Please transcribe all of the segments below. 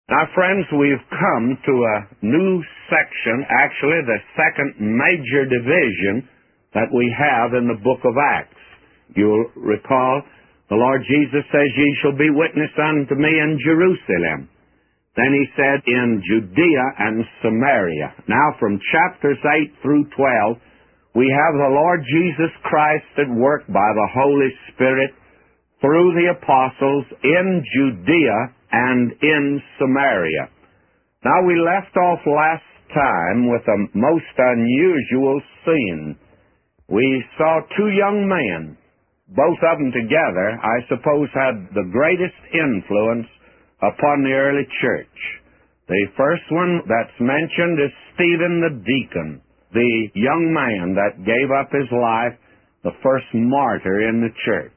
Now, friends, we've come to a new section, actually the second major division that we have in the book of Acts. You'll recall the Lord Jesus says, "Ye shall be witness unto me in Jerusalem." Then he said, "In Judea and Samaria." Now, from chapters 8 through 12, we have the Lord Jesus Christ at work by the Holy Spirit through the apostles in Judea and in Samaria. Now, we left off last time with a most unusual scene. We saw two young men. Both of them together, I suppose, had the greatest influence upon the early church. The first one that's mentioned is Stephen the deacon, the young man that gave up his life, the first martyr in the church.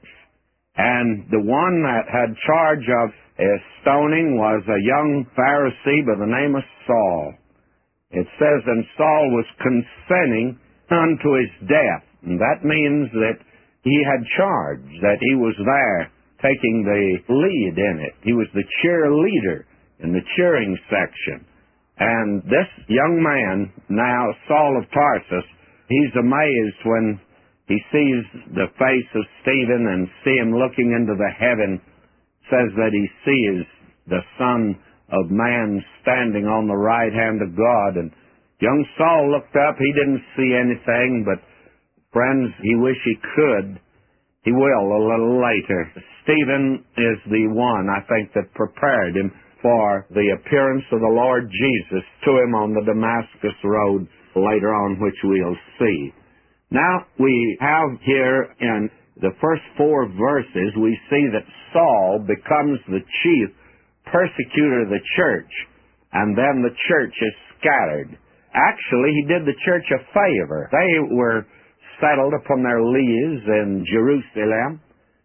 And the one that had charge of stoning was a young Pharisee by the name of Saul. It says, "And Saul was consenting unto his death." And that means that he had charge, that he was there taking the lead in it. He was the cheerleader in the cheering section. And this young man, now Saul of Tarsus, he's amazed when he sees the face of Stephen and see him looking into the heaven. Says that he sees the Son of Man standing on the right hand of God. And young Saul looked up. He didn't see anything, but friends, he wished he could. He will a little later. Stephen is the one, I think, that prepared him for the appearance of the Lord Jesus to him on the Damascus road later on, which we'll see. Now, we have here in the first 4 verses, we see that Saul becomes the chief persecutor of the church, and then the church is scattered. Actually, he did the church a favor. They were settled upon their leaves in Jerusalem,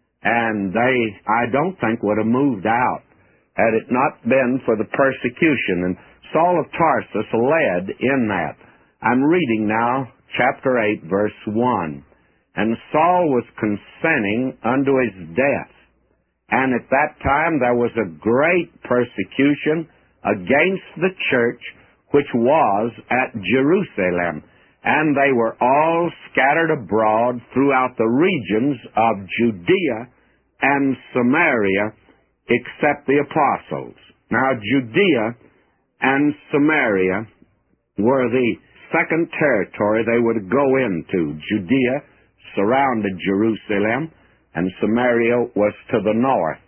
and they, I don't think, would have moved out had it not been for the persecution. And Saul of Tarsus led in that. I'm reading now chapter 8, verse 1. "And Saul was consenting unto his death. And at that time there was a great persecution against the church which was at Jerusalem. And they were all scattered abroad throughout the regions of Judea and Samaria, except the apostles." Now, Judea and Samaria were the second territory they would go into. Judea surrounded Jerusalem, and Samaria was to the north.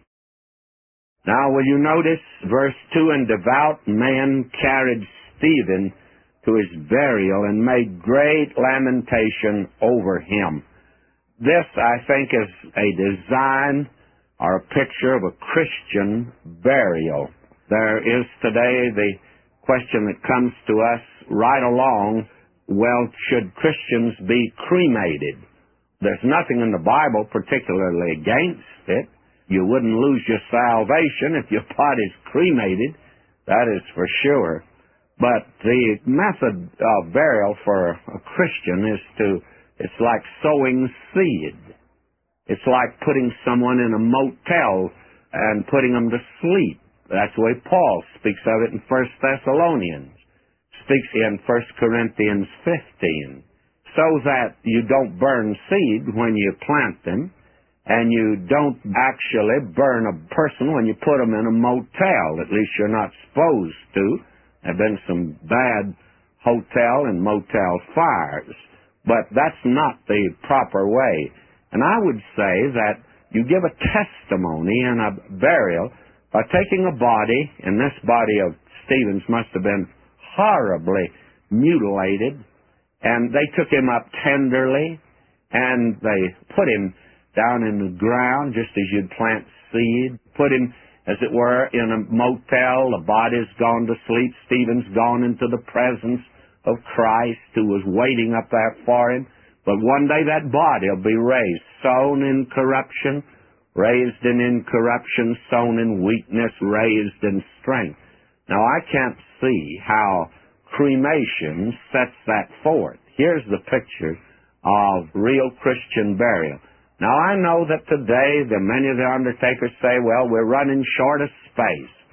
Now, will you notice verse 2, "And devout men carried Stephen to his burial and made great lamentation over him." This, I think, is a design or a picture of a Christian burial. There is today the question that comes to us right along, well, should Christians be cremated? There's nothing in the Bible particularly against it. You wouldn't lose your salvation if your body's cremated, that is for sure. But the method of burial for a Christian it's like sowing seed. It's like putting someone in a motel and putting them to sleep. That's the way Paul speaks of it in 1 Thessalonians, speaks in 1 Corinthians 15, so that you don't burn seed when you plant them, and you don't actually burn a person when you put them in a motel. At least you're not supposed to. There have been some bad hotel and motel fires, but that's not the proper way. And I would say that you give a testimony in a burial by taking a body, and this body of Stephen's must have been horribly mutilated, and they took him up tenderly, and they put him down in the ground just as you'd plant seed, put him, as it were, in a motel. The body's gone to sleep. Stephen's gone into the presence of Christ, who was waiting up there for him. But one day that body will be raised, sown in corruption, raised in incorruption, sown in weakness, raised in strength. Now, I can't see how cremation sets that forth. Here's the picture of real Christian burial. Now, I know that today many of the undertakers say, well, we're running short of space.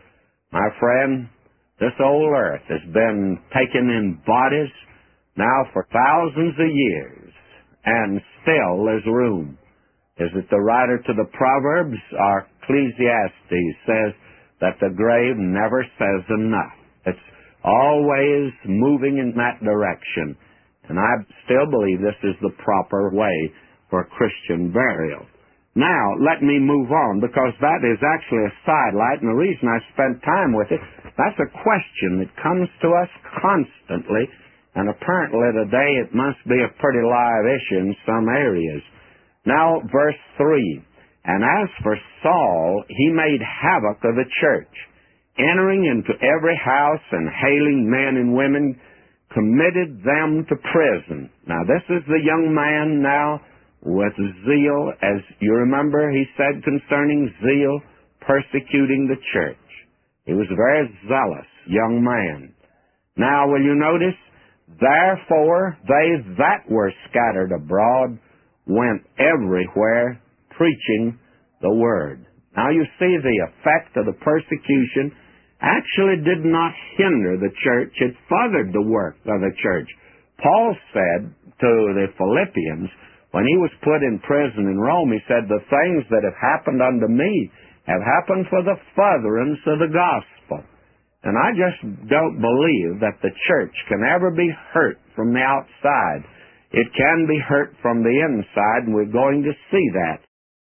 My friend, this old earth has been taken in bodies now for thousands of years, and still there's room. Is it the writer to the Proverbs, or Ecclesiastes, says that the grave never says enough. It's always moving in that direction. And I still believe this is the proper way for Christian burial. Now, let me move on, because that is actually a sidelight, and the reason I spent time with it, that's a question that comes to us constantly, and apparently today it must be a pretty live issue in some areas. Now, verse 3, "And as for Saul, he made havoc of the church, entering into every house and hailing men and women, committed them to prison." Now, this is the young man now with zeal, as you remember he said concerning zeal, persecuting the church. He was a very zealous young man. Now, will you notice? "Therefore they that were scattered abroad went everywhere preaching the word." Now you see the effect of the persecution actually did not hinder the church. It furthered the work of the church. Paul said to the Philippians, when he was put in prison in Rome, he said, "The things that have happened unto me have happened for the furtherance of the gospel." And I just don't believe that the church can ever be hurt from the outside. It can be hurt from the inside, and we're going to see that.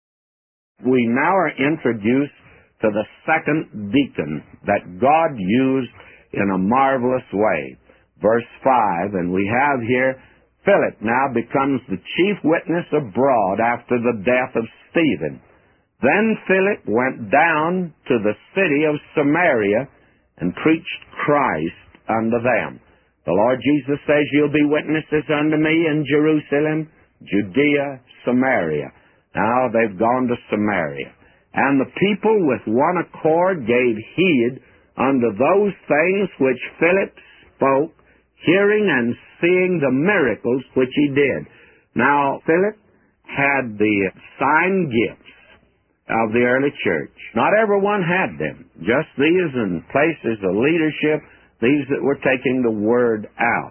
We now are introduced to the second deacon that God used in a marvelous way. Verse 5, and we have here, "Philip now becomes the chief witness abroad after the death of Stephen. Then Philip went down to the city of Samaria and preached Christ unto them." The Lord Jesus says, "You'll be witnesses unto me in Jerusalem, Judea, Samaria." Now they've gone to Samaria. "And the people with one accord gave heed unto those things which Philip spoke, hearing and seeing the miracles which he did." Now, Philip had the sign gifts of the early church. Not everyone had them. Just these in places of leadership, these that were taking the word out.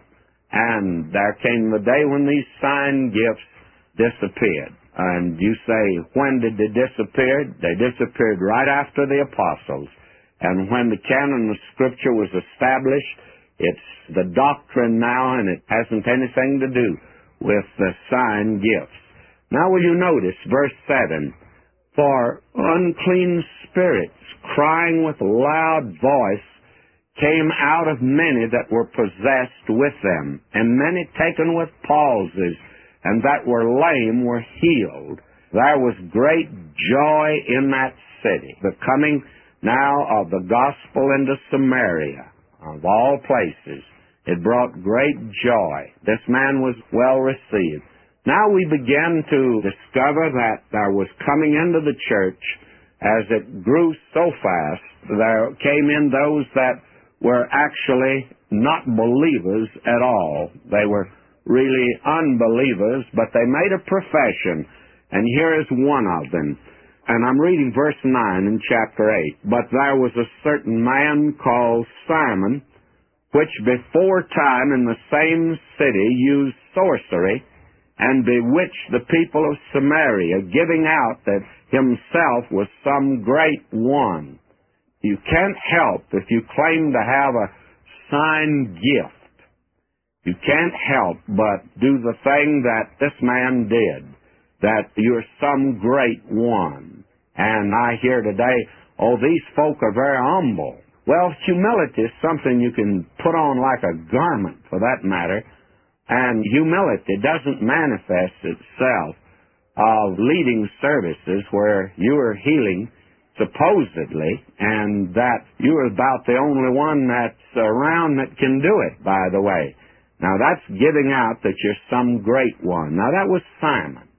And there came the day when these sign gifts disappeared. And you say, when did they disappear? They disappeared right after the apostles. And when the canon of Scripture was established, it's the doctrine now, and it hasn't anything to do with the sign gifts. Now will you notice verse 7, "For unclean spirits, crying with loud voice, came out of many that were possessed with them, and many taken with palsies, and that were lame were healed. There was great joy in that city." The coming now of the gospel into Samaria, of all places, it brought great joy. This man was well received. Now we begin to discover that there was coming into the church, as it grew so fast, there came in those that were actually not believers at all. They were really unbelievers, but they made a profession, and here is one of them. And I'm reading verse 9 in chapter 8. "But there was a certain man called Simon, which before time in the same city used sorcery, and bewitched the people of Samaria, giving out that himself was some great one." You can't help, if you claim to have a sign gift, you can't help but do the thing that this man did, that you're some great one. And I hear today, oh, these folk are very humble. Well, humility is something you can put on like a garment, for that matter. And humility doesn't manifest itself of leading services where you are healing, supposedly, and that you're about the only one that's around that can do it, by the way. Now, that's giving out that you're some great one. Now, that was Simon.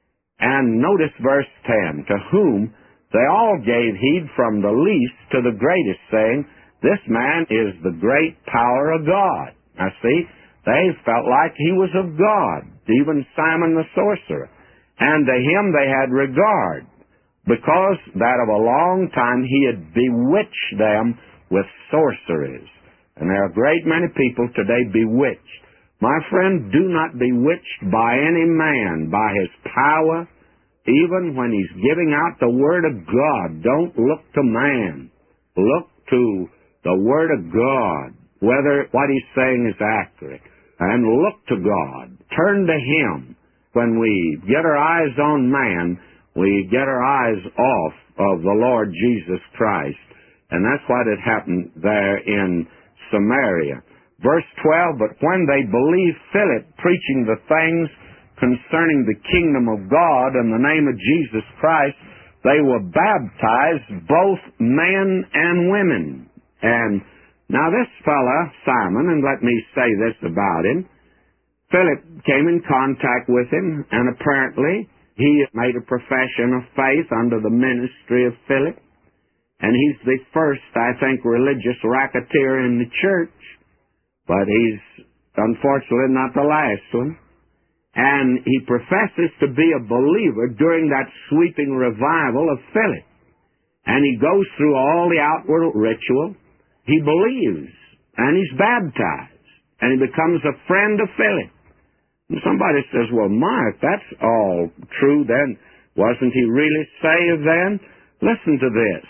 And notice verse 10, "To whom they all gave heed from the least to the greatest, saying, This man is the great power of God." Now, see, they felt like he was of God, even Simon the sorcerer. "And to him they had regard, because that of a long time he had bewitched them with sorceries. And there are a great many people today bewitched. My friend, do not be bewitched by any man, by his power, even when he's giving out the Word of God. Don't look to man. Look to the Word of God, whether what he's saying is accurate. And look to God. Turn to Him. When we get our eyes on man, we get our eyes off of the Lord Jesus Christ. And that's what had happened there in Samaria. Verse 12, but when they believed Philip preaching the things concerning the kingdom of God and the name of Jesus Christ, they were baptized, both men and women. And now this fella, Simon, and let me say this about him, Philip came in contact with him, and apparently he made a profession of faith under the ministry of Philip. And he's the first, I think, religious racketeer in the church. But he's, unfortunately, not the last one. And he professes to be a believer during that sweeping revival of Philip. And he goes through all the outward ritual. He believes, and he's baptized, and he becomes a friend of Philip. And somebody says, well, Mark, that's all true then. Wasn't he really saved then? Listen to this.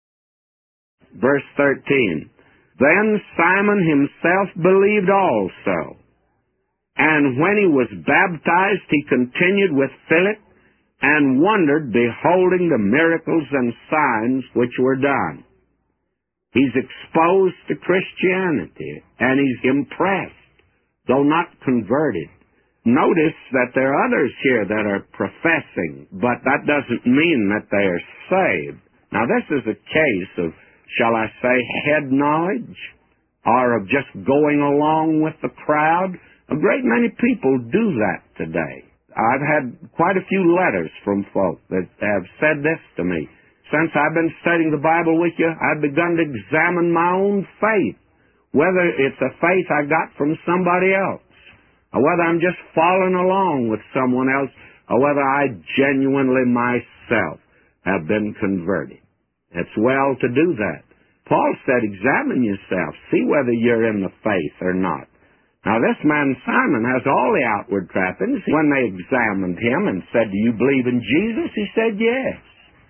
Verse 13. Then Simon himself believed also. And when he was baptized, he continued with Philip and wondered, beholding the miracles and signs which were done. He's exposed to Christianity, and he's impressed, though not converted. Notice that there are others here that are professing, but that doesn't mean that they are saved. Now, this is a case of, shall I say, head knowledge, or of just going along with the crowd. A great many people do that today. I've had quite a few letters from folk that have said this to me. Since I've been studying the Bible with you, I've begun to examine my own faith, whether it's a faith I got from somebody else, or whether I'm just following along with someone else, or whether I genuinely myself have been converted. It's well to do that. Paul said, examine yourself, see whether you're in the faith or not. Now, this man Simon has all the outward trappings. When they examined him and said, do you believe in Jesus? He said, yes.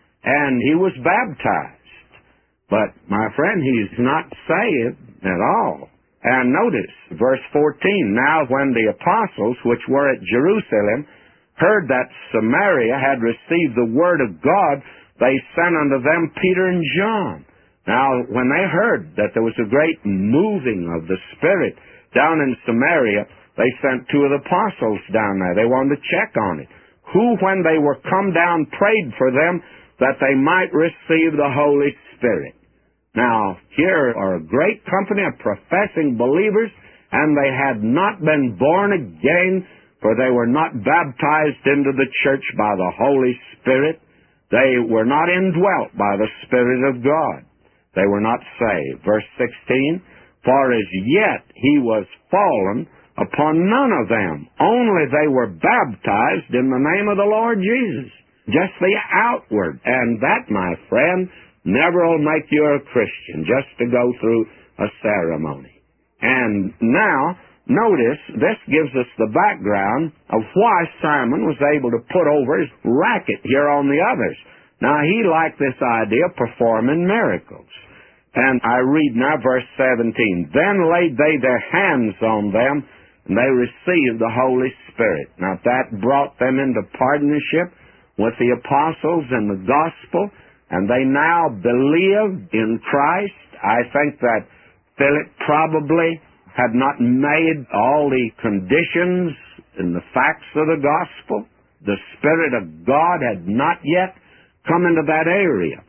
And he was baptized. But, my friend, he's not saved at all. And notice, verse 14, now when the apostles, which were at Jerusalem, heard that Samaria had received the word of God, they sent unto them Peter and John. Now, when they heard that there was a great moving of the Spirit down in Samaria, they sent two of the apostles down there. They wanted to check on it. Who, when they were come down, prayed for them that they might receive the Holy Spirit. Now, here are a great company of professing believers, and they had not been born again, for they were not baptized into the church by the Holy Spirit. They were not indwelt by the Spirit of God. They were not saved. Verse 16, for as yet he was fallen upon none of them, only they were baptized in the name of the Lord Jesus. Just the outward. And that, my friend, never will make you a Christian, just to go through a ceremony. And now, notice, this gives us the background of why Simon was able to put over his racket here on the others. Now, he liked this idea of performing miracles. And I read now verse 17. Then laid they their hands on them, and they received the Holy Spirit. Now, that brought them into partnership with the apostles and the gospel, and they now believed in Christ. I think that Philip probably had not made all the conditions and the facts of the gospel. The Spirit of God had not yet come into that area.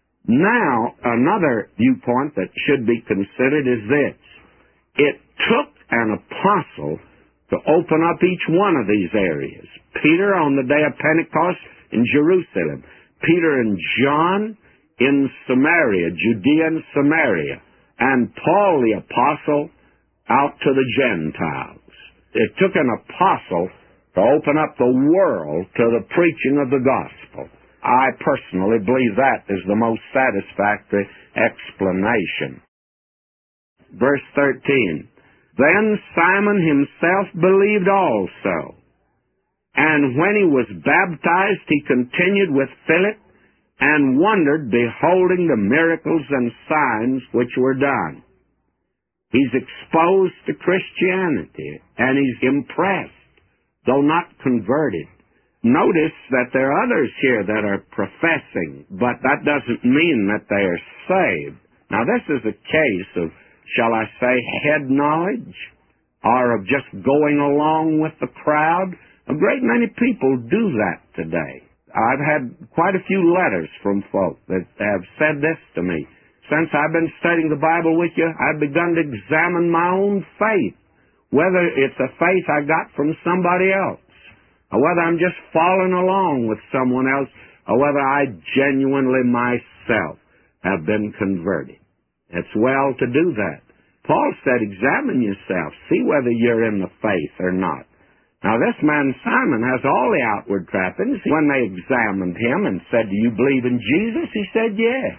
Now, another viewpoint that should be considered is this. It took an apostle to open up each one of these areas. Peter on the day of Pentecost in Jerusalem. Peter and John in Samaria, Judea and Samaria. And Paul the apostle out to the Gentiles. It took an apostle to open up the world to the preaching of the gospel. I personally believe that is the most satisfactory explanation. verse 13. Then Simon himself believed also, and when he was baptized, he continued with Philip, and wondered, beholding the miracles and signs which were done. He's exposed to Christianity, and he's impressed, though not converted. Notice that there are others here that are professing, but that doesn't mean that they are saved. Now, this is a case of, shall I say, head knowledge, or of just going along with the crowd. A great many people do that today. I've had quite a few letters from folk that have said this to me. Since I've been studying the Bible with you, I've begun to examine my own faith, whether it's a faith I got from somebody else, or whether I'm just following along with someone else, or whether I genuinely myself have been converted. It's well to do that. Paul said, examine yourself, see whether you're in the faith or not. Now, this man Simon has all the outward trappings. When they examined him and said, do you believe in Jesus? He said, yes.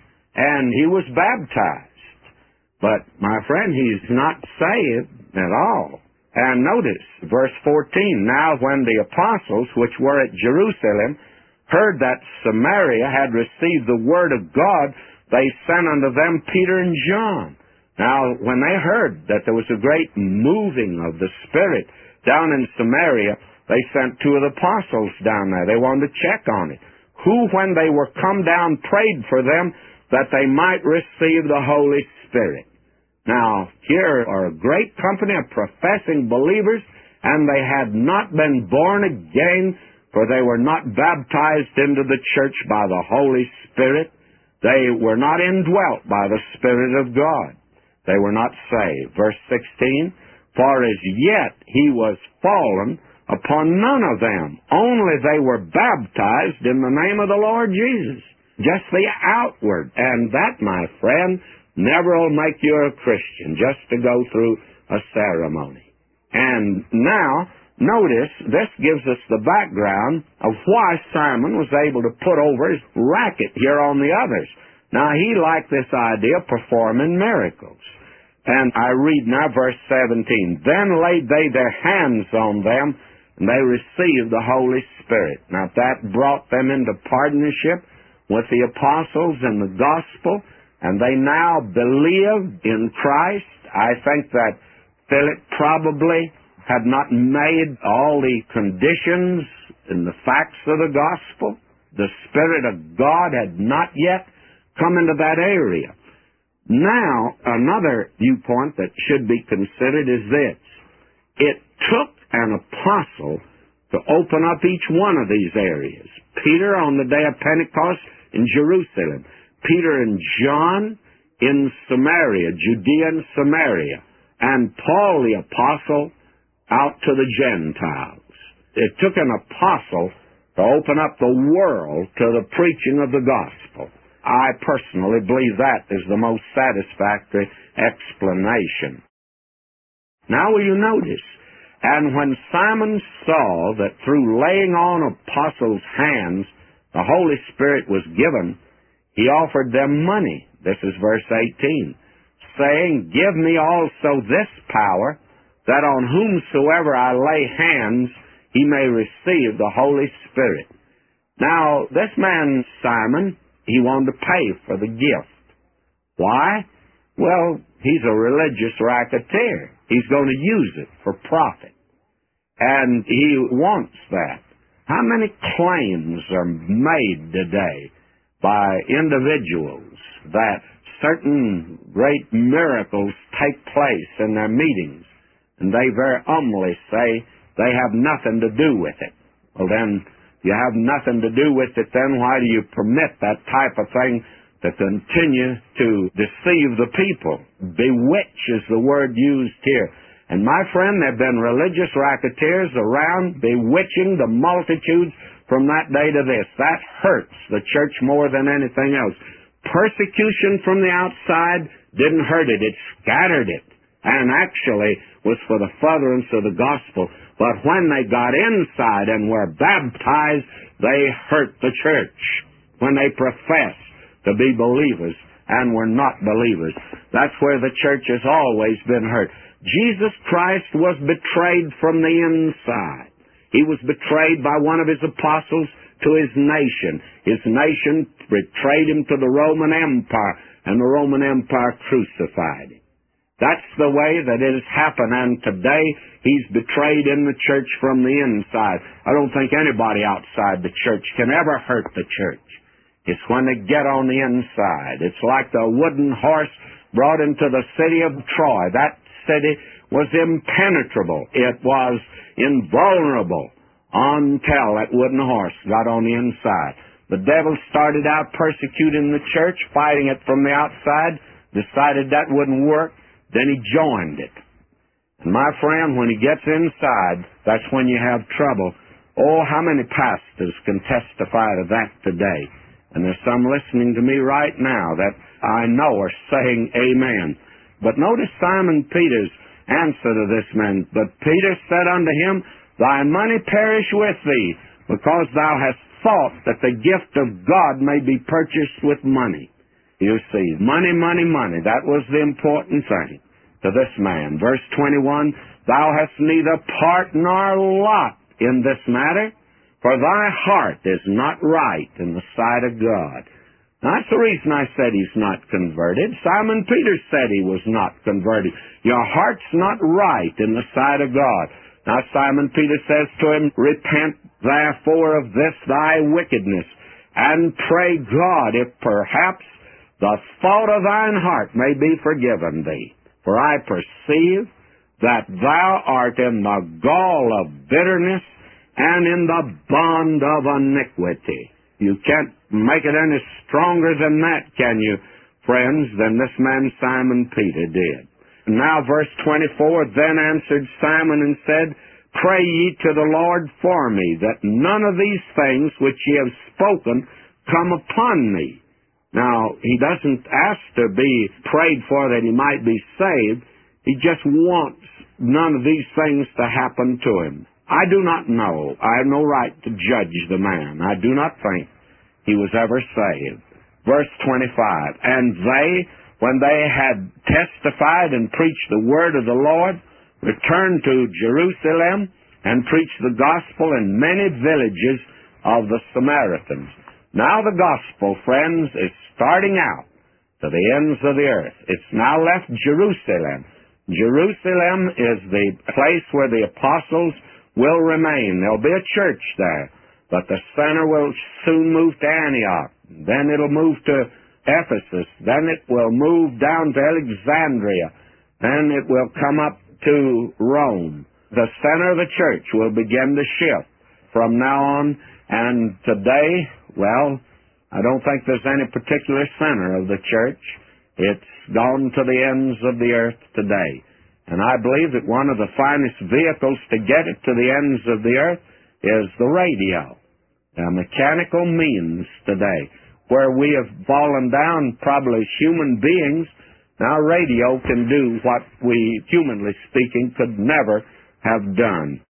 And he was baptized. But, my friend, he's not saved at all. And notice, verse 14, now when the apostles, which were at Jerusalem, heard that Samaria had received the word of God, they sent unto them Peter and John. Now, when they heard that there was a great moving of the Spirit down in Samaria, they sent two of the apostles down there. They wanted to check on it. Who, when they were come down, prayed for them that they might receive the Holy Spirit. Now, here are a great company of professing believers, and they had not been born again, for they were not baptized into the church by the Holy Spirit. They were not indwelt by the Spirit of God. They were not saved. Verse 16, for as yet he was fallen upon none of them, only they were baptized in the name of the Lord Jesus. Just the outward. And that, my friend, never will make you a Christian, just to go through a ceremony. And now, notice, this gives us the background of why Simon was able to put over his racket here on the others. Now, he liked this idea of performing miracles. And I read now verse 17. Then laid they their hands on them, and they received the Holy Spirit. Now, that brought them into partnership with the apostles and the gospel, and they now believed in Christ. I think that Philip probably had not made all the conditions and the facts of the gospel. The Spirit of God had not yet come into that area. Now, another viewpoint that should be considered is this. It took an apostle to open up each one of these areas. Peter on the day of Pentecost in Jerusalem. Peter and John in Samaria, Judea and Samaria. And Paul the apostle out to the Gentiles. It took an apostle to open up the world to the preaching of the gospel. I personally believe that is the most satisfactory explanation. Now will you notice, and when Simon saw that through laying on apostles' hands the Holy Spirit was given, he offered them money. This is verse 18, saying, give me also this power, that on whomsoever I lay hands, he may receive the Holy Spirit. Now, this man, Simon, he wanted to pay for the gift. Why? Well, he's a religious racketeer. He's going to use it for profit. And he wants that. How many claims are made today by individuals that certain great miracles take place in their meetings, and they very humbly say they have nothing to do with it? Well, then, you have nothing to do with it, then why do you permit that type of thing to continue to deceive the people? Bewitch is the word used here. And my friend, there have been religious racketeers around bewitching the multitudes from that day to this. That hurts the church more than anything else. Persecution from the outside didn't hurt it. It scattered it. And actually was for the furtherance of the gospel. But when they got inside and were baptized, they hurt the church. When they professed to be believers, and were not believers. That's where the church has always been hurt. Jesus Christ was betrayed from the inside. He was betrayed by one of his apostles to his nation. His nation betrayed him to the Roman Empire, and the Roman Empire crucified him. That's the way that it has happened, and today he's betrayed in the church from the inside. I don't think anybody outside the church can ever hurt the church. It's when they get on the inside. It's like the wooden horse brought into the city of Troy. That city was impenetrable. It was invulnerable until that wooden horse got on the inside. The devil started out persecuting the church, fighting it from the outside, decided that wouldn't work, then he joined it. And my friend, when he gets inside, that's when you have trouble. Oh, how many pastors can testify to that today? And there's some listening to me right now that I know are saying amen. But notice Simon Peter's answer to this man. But Peter said unto him, Thy money perish with thee, because thou hast thought that the gift of God may be purchased with money. You see, money, money, money. That was the important thing to this man. Verse 21, Thou hast neither part nor lot in this matter, for thy heart is not right in the sight of God. Now, that's the reason I said he's not converted. Simon Peter said he was not converted. Your heart's not right in the sight of God. Now, Simon Peter says to him, Repent therefore of this thy wickedness, and pray God if perhaps the fault of thine heart may be forgiven thee. For I perceive that thou art in the gall of bitterness and in the bond of iniquity. You can't make it any stronger than that, can you, friends, than this man Simon Peter did. Now, verse 24, Then answered Simon and said, Pray ye to the Lord for me, that none of these things which ye have spoken come upon me. Now, he doesn't ask to be prayed for that he might be saved. He just wants none of these things to happen to him. I do not know. I have no right to judge the man. I do not think he was ever saved. Verse 25, And they, when they had testified and preached the word of the Lord, returned to Jerusalem and preached the gospel in many villages of the Samaritans. Now the gospel, friends, is starting out to the ends of the earth. It's now left Jerusalem. Jerusalem is the place where the apostles will remain. There'll be a church there, but the center will soon move to Antioch. Then it'll move to Ephesus. Then it will move down to Alexandria. Then it will come up to Rome. The center of the church will begin to shift from now on. And today, well, I don't think there's any particular center of the church. It's gone to the ends of the earth today. And I believe that one of the finest vehicles to get it to the ends of the earth is the radio. A mechanical means today, where we have fallen down probably as human beings. Now radio can do what we, humanly speaking, could never have done.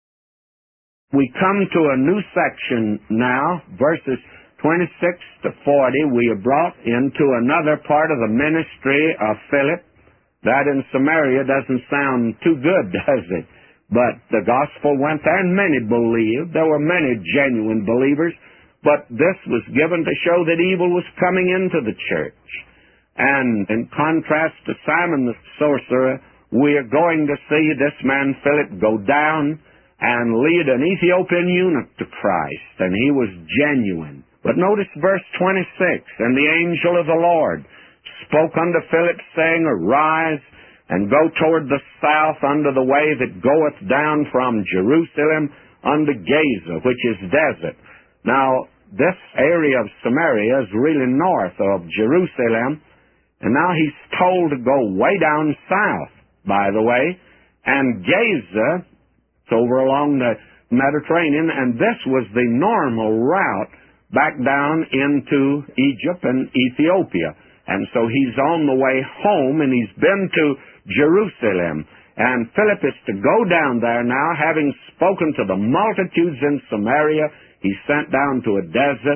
We come to a new section now, verses 26 to 40. We are brought into another part of the ministry of Philip. That in Samaria doesn't sound too good, does it? But the gospel went there and many believed. There were many genuine believers. But this was given to show that evil was coming into the church. And in contrast to Simon the sorcerer, we are going to see this man Philip go down and lead an Ethiopian eunuch to Christ, and he was genuine. But notice verse 26, And the angel of the Lord spoke unto Philip, saying, Arise, and go toward the south unto the way that goeth down from Jerusalem unto Gaza, which is desert. Now, this area of Samaria is really north of Jerusalem, and now he's told to go way down south, by the way, and Gaza, it's over along the Mediterranean, and this was the normal route back down into Egypt and Ethiopia. And so he's on the way home, and he's been to Jerusalem. And Philip is to go down there now, having spoken to the multitudes in Samaria. He's sent down to a desert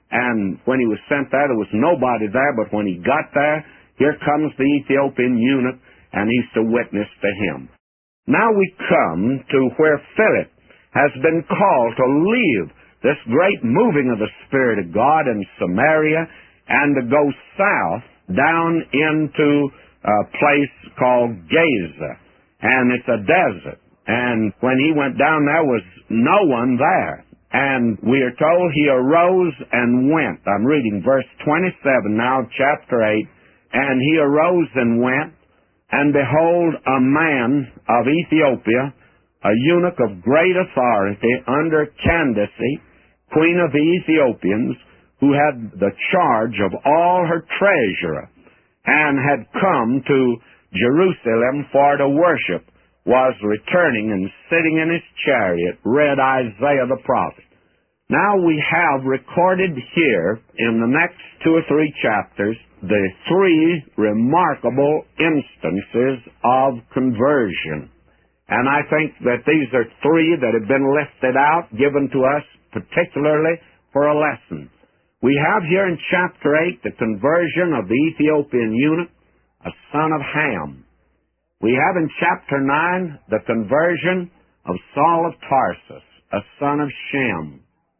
And when he was sent there was nobody there, but when he got there, here comes the Ethiopian eunuch, and he's to witness to him. Now we come to where Philip has been called to leave this great moving of the Spirit of God in Samaria and to go south down into a place called Gaza. And it's a desert. And when he went down, there was no one there. And we are told he arose and went. I'm reading verse 27 now, chapter 8. And he arose and went, and behold, a man of Ethiopia, a eunuch of great authority under Candace, queen of the Ethiopians, who had the charge of all her treasure, and had come to Jerusalem for to worship, was returning and sitting in his chariot, read Isaiah the prophet. Now we have recorded here in the next 2 or 3 chapters the 3 remarkable instances of conversion. And I think that these are 3 that have been lifted out, given to us particularly for a lesson. We have here in chapter 8 the conversion of the Ethiopian eunuch, a son of Ham. We have in chapter 9 the conversion of Saul of Tarsus, a son of Shem.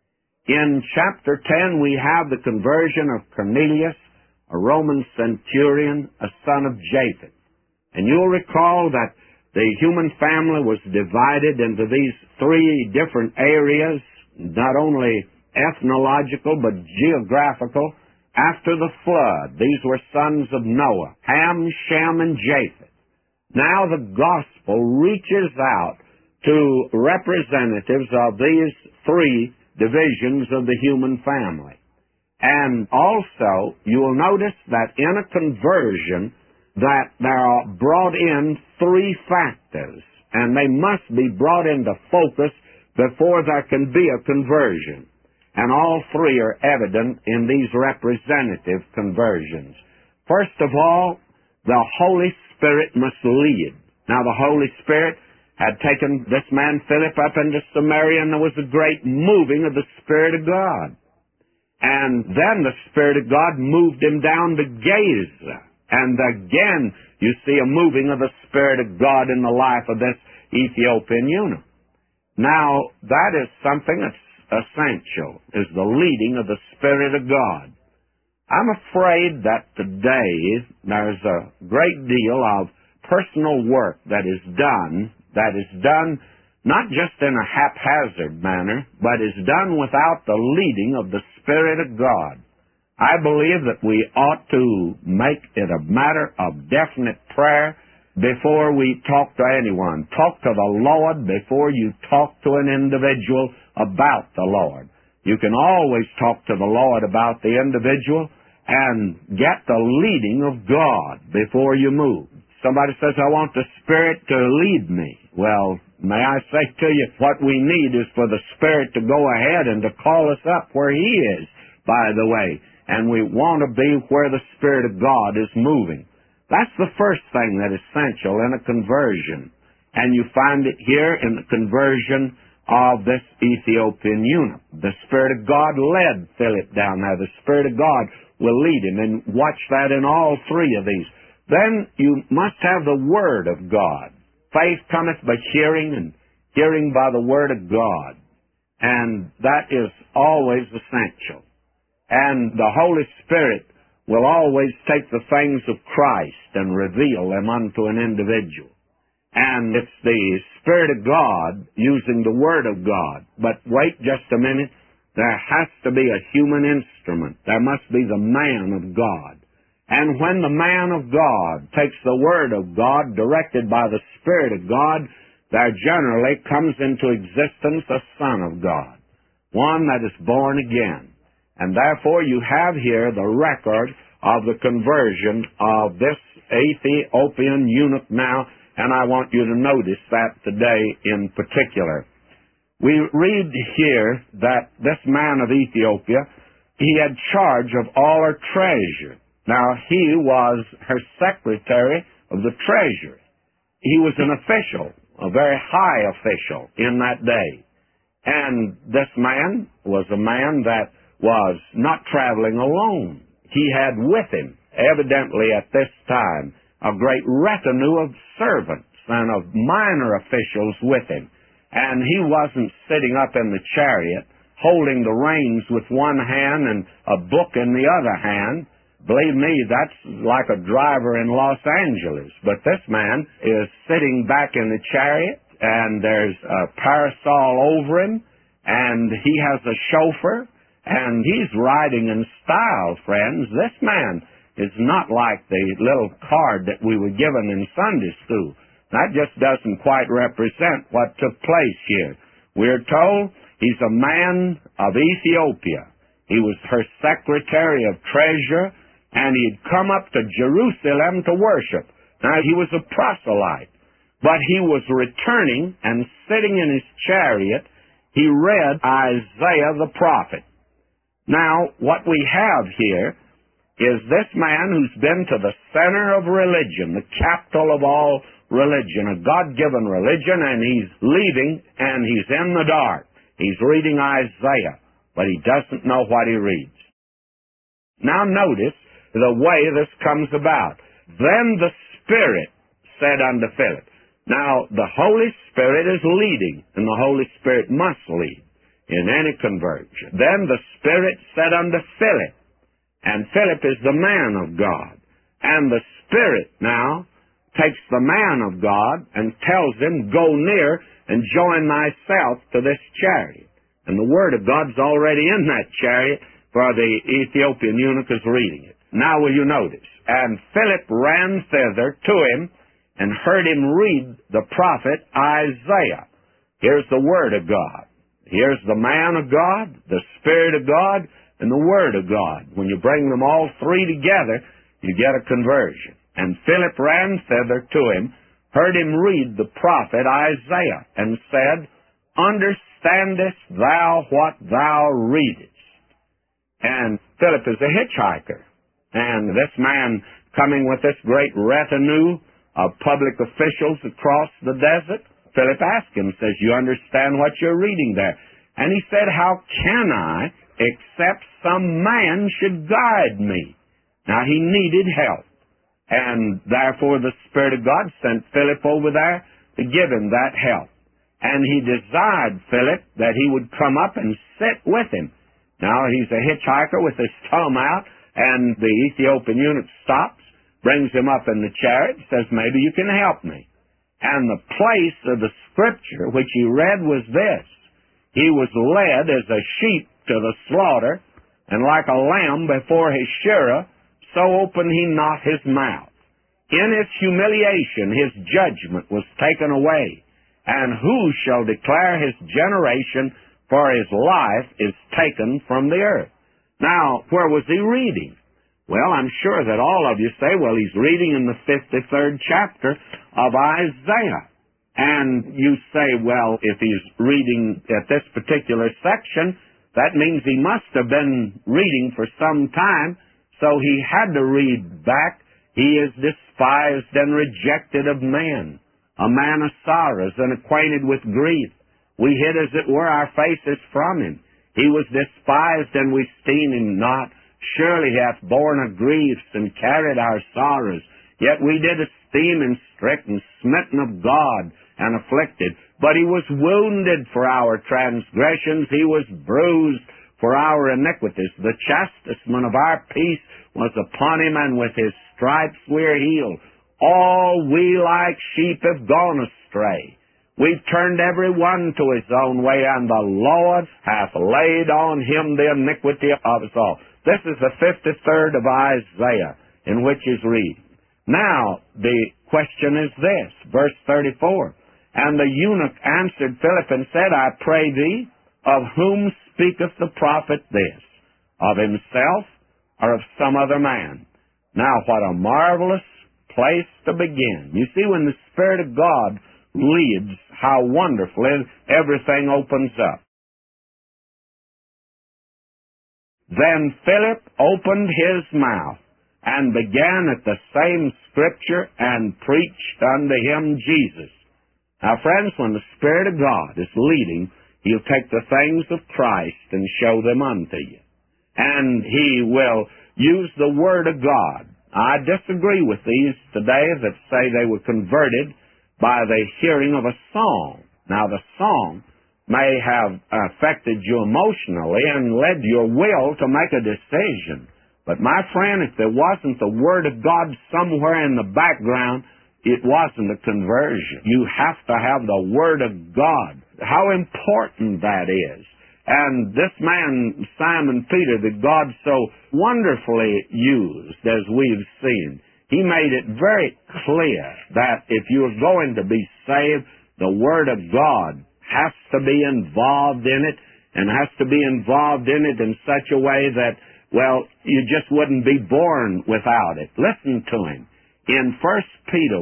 In chapter 10 we have the conversion of Cornelius, a Roman centurion, a son of Japheth. And you'll recall that the human family was divided into these 3 different areas, not only ethnological but geographical, after the flood. These were sons of Noah, Ham, Shem, and Japheth. Now the gospel reaches out to representatives of these 3 divisions of the human family. And also, you will notice that in a conversion, that there are brought in 3 factors, and they must be brought into focus before there can be a conversion. And all 3 are evident in these representative conversions. First of all, the Holy Spirit must lead. Now, the Holy Spirit had taken this man Philip up into Samaria, and there was a great moving of the Spirit of God. And then the Spirit of God moved him down to Gaza. And again, you see a moving of the Spirit of God in the life of this Ethiopian eunuch. Now, that is something that's essential, is the leading of the Spirit of God. I'm afraid that today there's a great deal of personal work that is done not just in a haphazard manner, but is done without the leading of the Spirit of God. I believe that we ought to make it a matter of definite prayer before we talk to anyone. Talk to the Lord before you talk to an individual about the Lord. You can always talk to the Lord about the individual and get the leading of God before you move. Somebody says, I want the Spirit to lead me. Well, may I say to you, what we need is for the Spirit to go ahead and to call us up where He is, by the way. And we want to be where the Spirit of God is moving. That's the first thing that is essential in a conversion. And you find it here in the conversion of this Ethiopian eunuch. The Spirit of God led Philip down there. The Spirit of God will lead him. And watch that in all 3 of these. Then you must have the Word of God. Faith cometh by hearing, and hearing by the Word of God. And that is always essential. And the Holy Spirit will always take the things of Christ and reveal them unto an individual. And it's the Spirit of God using the Word of God. But wait just a minute. There has to be a human instrument. There must be the man of God. And when the man of God takes the Word of God directed by the Spirit of God, there generally comes into existence a Son of God, one that is born again. And therefore you have here the record of the conversion of this Ethiopian eunuch now, and I want you to notice that today in particular. We read here that this man of Ethiopia, he had charge of all her treasure. Now, he was her secretary of the treasury. He was an official, a very high official in that day. And this man was a man that was not traveling alone. He had with him, evidently at this time, a great retinue of servants and of minor officials with him. And he wasn't sitting up in the chariot, holding the reins with one hand and a book in the other hand. Believe me, that's like a driver in Los Angeles. But this man is sitting back in the chariot, and there's a parasol over him, and he has a chauffeur, and he's riding in style, friends. This man is not like the little card that we were given in Sunday school. That just doesn't quite represent what took place here. We're told he's a man of Ethiopia. He was her secretary of treasure, and he'd come up to Jerusalem to worship. Now, he was a proselyte, but he was returning, and sitting in his chariot, he read Isaiah the prophet. Now, what we have here is this man who's been to the center of religion, the capital of all religion, a God-given religion, and he's leaving, and he's in the dark. He's reading Isaiah, but he doesn't know what he reads. Now notice the way this comes about. Then the Spirit said unto Philip. Now, the Holy Spirit is leading, and the Holy Spirit must lead in any conversion. Then the Spirit said unto Philip, and Philip is the man of God. And the Spirit now takes the man of God and tells him, go near and join thyself to this chariot. And the Word of God's already in that chariot, for the Ethiopian eunuch is reading it. Now will you notice? And Philip ran thither to him and heard him read the prophet Isaiah. Here's the Word of God. Here's the man of God, the Spirit of God, and the Word of God. When you bring them all three together, you get a conversion. And Philip ran thither to him, heard him read the prophet Isaiah, and said, understandest thou what thou readest? And Philip is a hitchhiker. And this man coming with this great retinue of public officials across the desert, Philip asked him, says, you understand what you're reading there? And he said, how can I, except some man should guide me? Now, he needed help. And therefore the Spirit of God sent Philip over there to give him that help. And he desired Philip that he would come up and sit with him. Now, he's a hitchhiker with his thumb out, and the Ethiopian eunuch stops, brings him up in the chariot, says, maybe you can help me. And the place of the scripture which he read was this. He was led as a sheep to the slaughter, and like a lamb before his shearer, so opened he not his mouth. In his humiliation his judgment was taken away. And who shall declare his generation, for his life is taken from the earth? Now, where was he reading? Well, I'm sure that all of you say, well, he's reading in the 53rd chapter of Isaiah. And you say, well, if he's reading at this particular section, that means he must have been reading for some time, so he had to read back, he is despised and rejected of men, a man of sorrows and acquainted with grief. We hid, as it were, our faces from him. He was despised, and we esteemed him not. Surely he hath borne our griefs and carried our sorrows. Yet we did esteem him stricken, smitten of God, and afflicted. But he was wounded for our transgressions, he was bruised for our iniquities. The chastisement of our peace was upon him, and with his stripes we are healed. All we like sheep have gone astray. We've turned every one to his own way, and the Lord hath laid on him the iniquity of us all. This is the 53rd of Isaiah, in which is read. Now, the question is this, verse 34. And the eunuch answered Philip and said, I pray thee, of whom speaketh the prophet this? Of himself, or of some other man? Now, what a marvelous place to begin. You see, when the Spirit of God leads, how wonderfully everything opens up. Then Philip opened his mouth and began at the same scripture and preached unto him Jesus. Now, friends, when the Spirit of God is leading, he'll take the things of Christ and show them unto you. and he will use the Word of God. I disagree with these today that say they were converted by the hearing of a song. Now, the song may have affected you emotionally and led your will to make a decision. But, my friend, if there wasn't the Word of God somewhere in the background, it wasn't a conversion. You have to have the Word of God. How important that is. And this man, Simon Peter, that God so wonderfully used, as we've seen, he made it very clear that if you're going to be saved, the Word of God has to be involved in it, and has to be involved in it in such a way that, well, you just wouldn't be born without it. Listen to him. In 1 Peter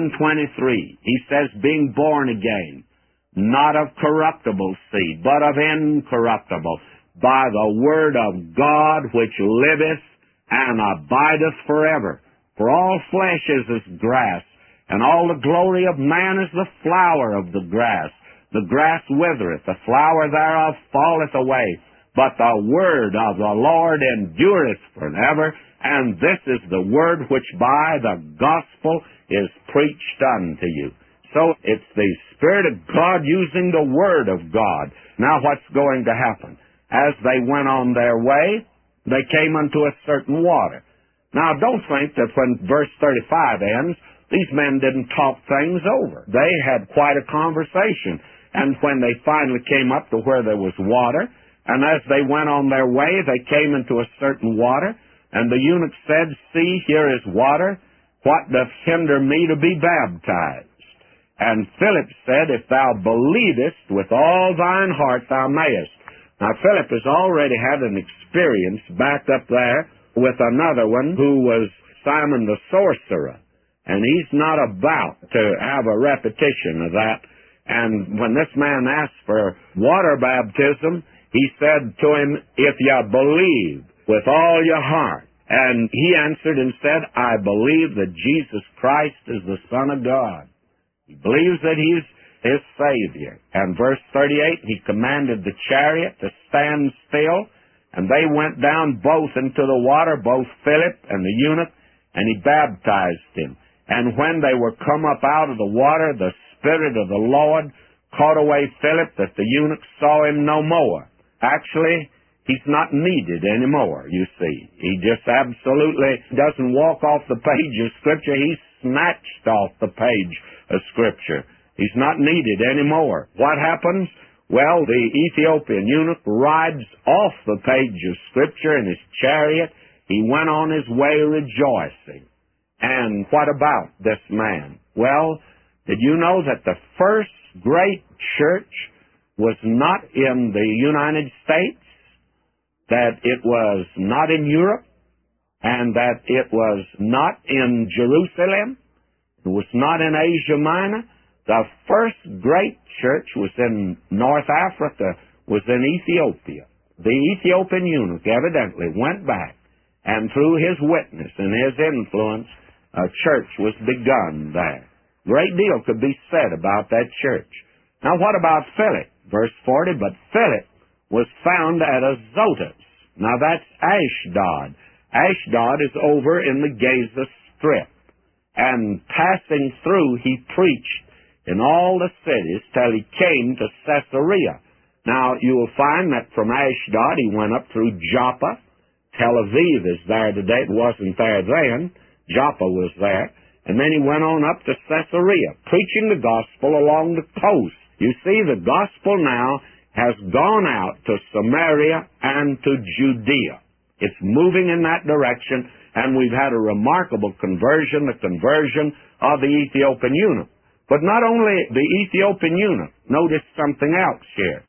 1:23, he says, being born again, not of corruptible seed, but of incorruptible, by the Word of God which liveth and abideth forever. For all flesh is as grass, and all the glory of man is the flower of the grass. The grass withereth, the flower thereof falleth away, but the word of the Lord endureth forever. And this is the word which by the gospel is preached unto you. So it's the Spirit of God using the Word of God. Now what's going to happen? As they went on their way, they came unto a certain water. Now don't think that when verse 35 ends, these men didn't talk things over. They had quite a conversation. And when they finally came up to where there was water, and as they went on their way, they came into a certain water, and the eunuch said, see, here is water. What doth hinder me to be baptized? And Philip said, if thou believest with all thine heart, thou mayest. Now, Philip has already had an experience back up there with another one who was Simon the sorcerer. And he's not about to have a repetition of that. And when this man asked for water baptism, he said to him, if you believe with all your heart. And he answered and said, I believe that Jesus Christ is the Son of God. He believes that he's his Savior. And verse 38, he commanded the chariot to stand still, and they went down both into the water, both Philip and the eunuch, and he baptized him. And when they were come up out of the water, the Spirit of the Lord caught away Philip, that the eunuch saw him no more. Actually, he's not needed anymore, you see. He just absolutely doesn't walk off the page of Scripture. He's snatched off the page of Scripture. He's not needed anymore. What happens? Well, the Ethiopian eunuch rides off the page of Scripture in his chariot. He went on his way rejoicing. And what about this man? Well, did you know that the first great church was not in the United States, that it was not in Europe, and that it was not in Jerusalem, it was not in Asia Minor? The first great church was in North Africa, was in Ethiopia. The Ethiopian eunuch evidently went back, and through his witness and his influence, a church was begun there. Great deal could be said about that church. Now what about Philip? Verse 40, but Philip was found at Azotus. Now that's Ashdod. Ashdod is over in the Gaza Strip. And passing through, he preached in all the cities till he came to Caesarea. Now you will find that from Ashdod he went up through Joppa. Tel Aviv is there today. It wasn't there then. Joppa was there. And then he went on up to Caesarea, preaching the gospel along the coast. You see, the gospel now has gone out to Samaria and to Judea. It's moving in that direction, and we've had a remarkable conversion, the conversion of the Ethiopian eunuch. But not only the Ethiopian eunuch. Notice something else here.